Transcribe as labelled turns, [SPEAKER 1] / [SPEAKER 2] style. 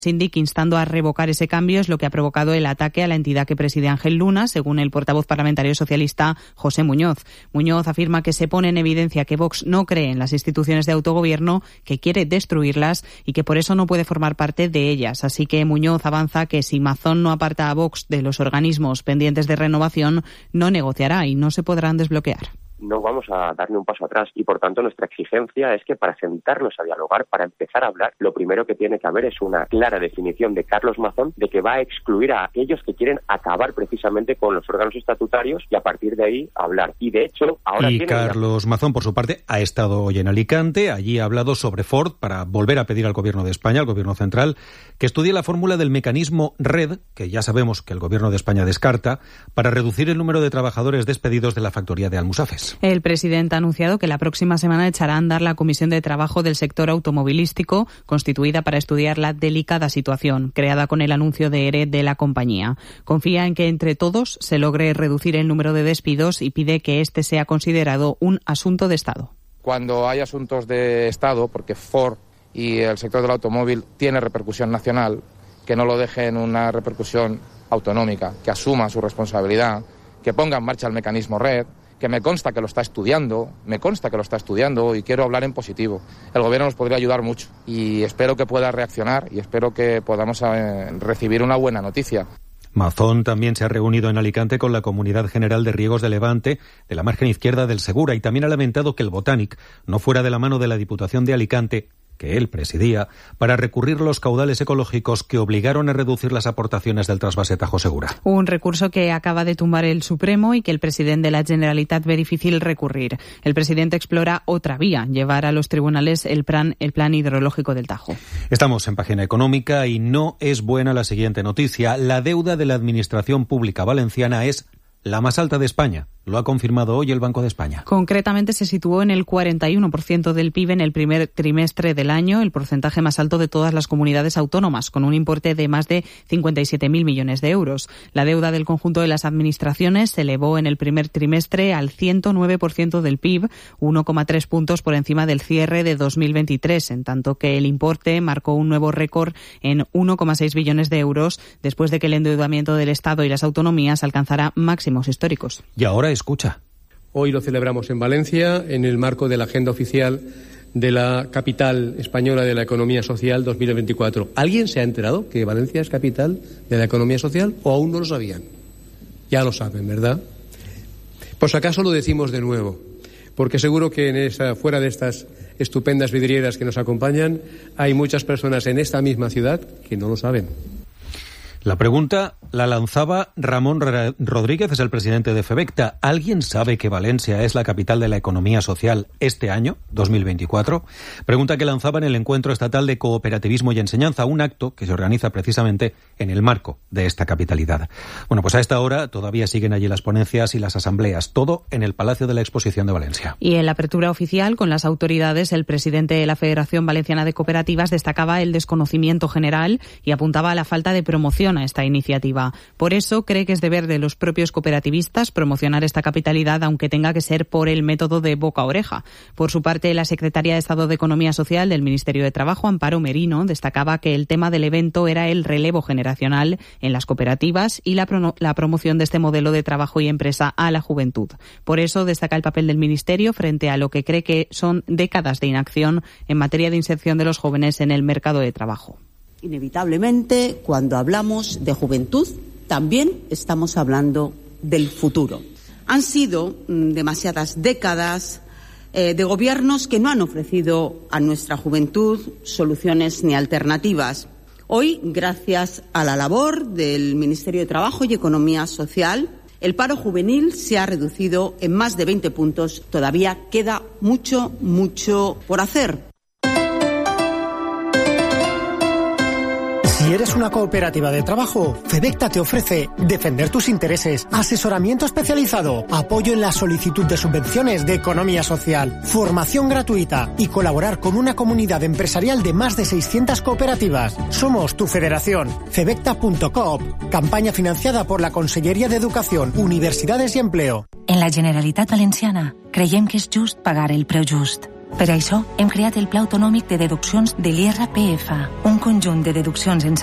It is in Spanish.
[SPEAKER 1] Síndic instando a revocar ese cambio es lo que ha provocado el ataque a la entidad que preside Ángel Luna, según el portavoz parlamentario socialista José Muñoz. Muñoz afirma que se pone en evidencia que Vox no cree en las instituciones de autogobierno, que quiere destruirlas y que por eso no puede formar parte de ellas. Así que Muñoz avanza que si Mazón no aparta a Vox de los organismos pendientes de renovación, no negociará y no se podrán desbloquear.
[SPEAKER 2] No vamos a dar ni un paso atrás y, por tanto, nuestra exigencia es que para sentarnos a dialogar, para empezar a hablar, lo primero que tiene que haber es una clara definición de Carlos Mazón de que va a excluir a aquellos que quieren acabar precisamente con los órganos estatutarios y a partir de ahí hablar. Y, de hecho, ahora
[SPEAKER 3] Carlos Mazón, por su parte, ha estado hoy en Alicante. Allí ha hablado sobre Ford para volver a pedir al Gobierno de España, al Gobierno central, que estudie la fórmula del mecanismo RED, que ya sabemos que el Gobierno de España descarta, para reducir el número de trabajadores despedidos de la factoría de Almusafes.
[SPEAKER 1] El presidente ha anunciado que la próxima semana echará a andar la Comisión de Trabajo del sector automovilístico, constituida para estudiar la delicada situación creada con el anuncio de ERE de la compañía. Confía en que entre todos se logre reducir el número de despidos y pide que este sea considerado un asunto de Estado.
[SPEAKER 4] Cuando hay asuntos de Estado, porque Ford y el sector del automóvil tiene repercusión nacional, que no lo deje en una repercusión autonómica, que asuma su responsabilidad, que ponga en marcha el mecanismo RED, que me consta que lo está estudiando y quiero hablar en positivo. El Gobierno nos podría ayudar mucho y espero que pueda reaccionar y espero que podamos recibir una buena noticia.
[SPEAKER 3] Mazón también se ha reunido en Alicante con la Comunidad General de Riegos de Levante, de la margen izquierda del Segura, y también ha lamentado que el Botànic no fuera de la mano de la Diputación de Alicante, que él presidía, para recurrir los caudales ecológicos que obligaron a reducir las aportaciones del trasvase Tajo Segura.
[SPEAKER 1] Un recurso que acaba de tumbar el Supremo y que el presidente de la Generalitat ve difícil recurrir. El presidente explora otra vía, llevar a los tribunales el plan hidrológico del Tajo.
[SPEAKER 3] Estamos en Página Económica y no es buena la siguiente noticia. La deuda de la Administración Pública Valenciana es la más alta de España. Lo ha confirmado hoy el Banco de España.
[SPEAKER 1] Concretamente se situó en el 41% del PIB en el primer trimestre del año, el porcentaje más alto de todas las comunidades autónomas, con un importe de más de 57.000 millones de euros. La deuda del conjunto de las administraciones se elevó en el primer trimestre al 109% del PIB, 1,3 puntos por encima del cierre de 2023, en tanto que el importe marcó un nuevo récord en 1,6 billones de euros, después de que el endeudamiento del Estado y las autonomías alcanzara máximos históricos.
[SPEAKER 3] Y ahora escucha.
[SPEAKER 5] Hoy lo celebramos en Valencia en el marco de la agenda oficial de la capital española de la economía social 2024. ¿Alguien se ha enterado que Valencia es capital de la economía social o aún no lo sabían? Ya lo saben, ¿verdad? Por si acaso lo decimos de nuevo, porque seguro que fuera de estas estupendas vidrieras que nos acompañan hay muchas personas en esta misma ciudad que no lo saben.
[SPEAKER 3] La pregunta la lanzaba Ramón Rodríguez, es el presidente de Febecta. ¿Alguien sabe que Valencia es la capital de la economía social este año, 2024? Pregunta que lanzaba en el Encuentro Estatal de Cooperativismo y Enseñanza, un acto que se organiza precisamente en el marco de esta capitalidad. Bueno, pues a esta hora todavía siguen allí las ponencias y las asambleas, todo en el Palacio de la Exposición de Valencia.
[SPEAKER 1] Y en la apertura oficial con las autoridades, el presidente de la Federación Valenciana de Cooperativas destacaba el desconocimiento general y apuntaba a la falta de promoción a esta iniciativa. Por eso cree que es deber de los propios cooperativistas promocionar esta capitalidad, aunque tenga que ser por el método de boca a oreja. Por su parte, la secretaria de Estado de Economía Social del Ministerio de Trabajo, Amparo Merino, destacaba que el tema del evento era el relevo generacional en las cooperativas y la promoción de este modelo de trabajo y empresa a la juventud. Por eso destaca el papel del Ministerio frente a lo que cree que son décadas de inacción en materia de inserción de los jóvenes en el mercado de trabajo.
[SPEAKER 6] Inevitablemente, cuando hablamos de juventud, también estamos hablando del futuro. Han sido demasiadas décadas de gobiernos que no han ofrecido a nuestra juventud soluciones ni alternativas. Hoy, gracias a la labor del Ministerio de Trabajo y Economía Social, el paro juvenil se ha reducido en más de 20 puntos. Todavía queda mucho por hacer.
[SPEAKER 7] Si eres una cooperativa de trabajo, Febecta te ofrece defender tus intereses, asesoramiento especializado, apoyo en la solicitud de subvenciones de economía social, formación gratuita y colaborar con una comunidad empresarial de más de 600 cooperativas. Somos tu federación. Febecta.coop. Campaña financiada por la Conselleria de Educación, Universidades y Empleo.
[SPEAKER 8] En la Generalitat Valenciana creiem que és just pagar el preu just. Per això hem creat el Pla Autonòmic de Deduccions de l'IRPF, un conjunt de deduccions en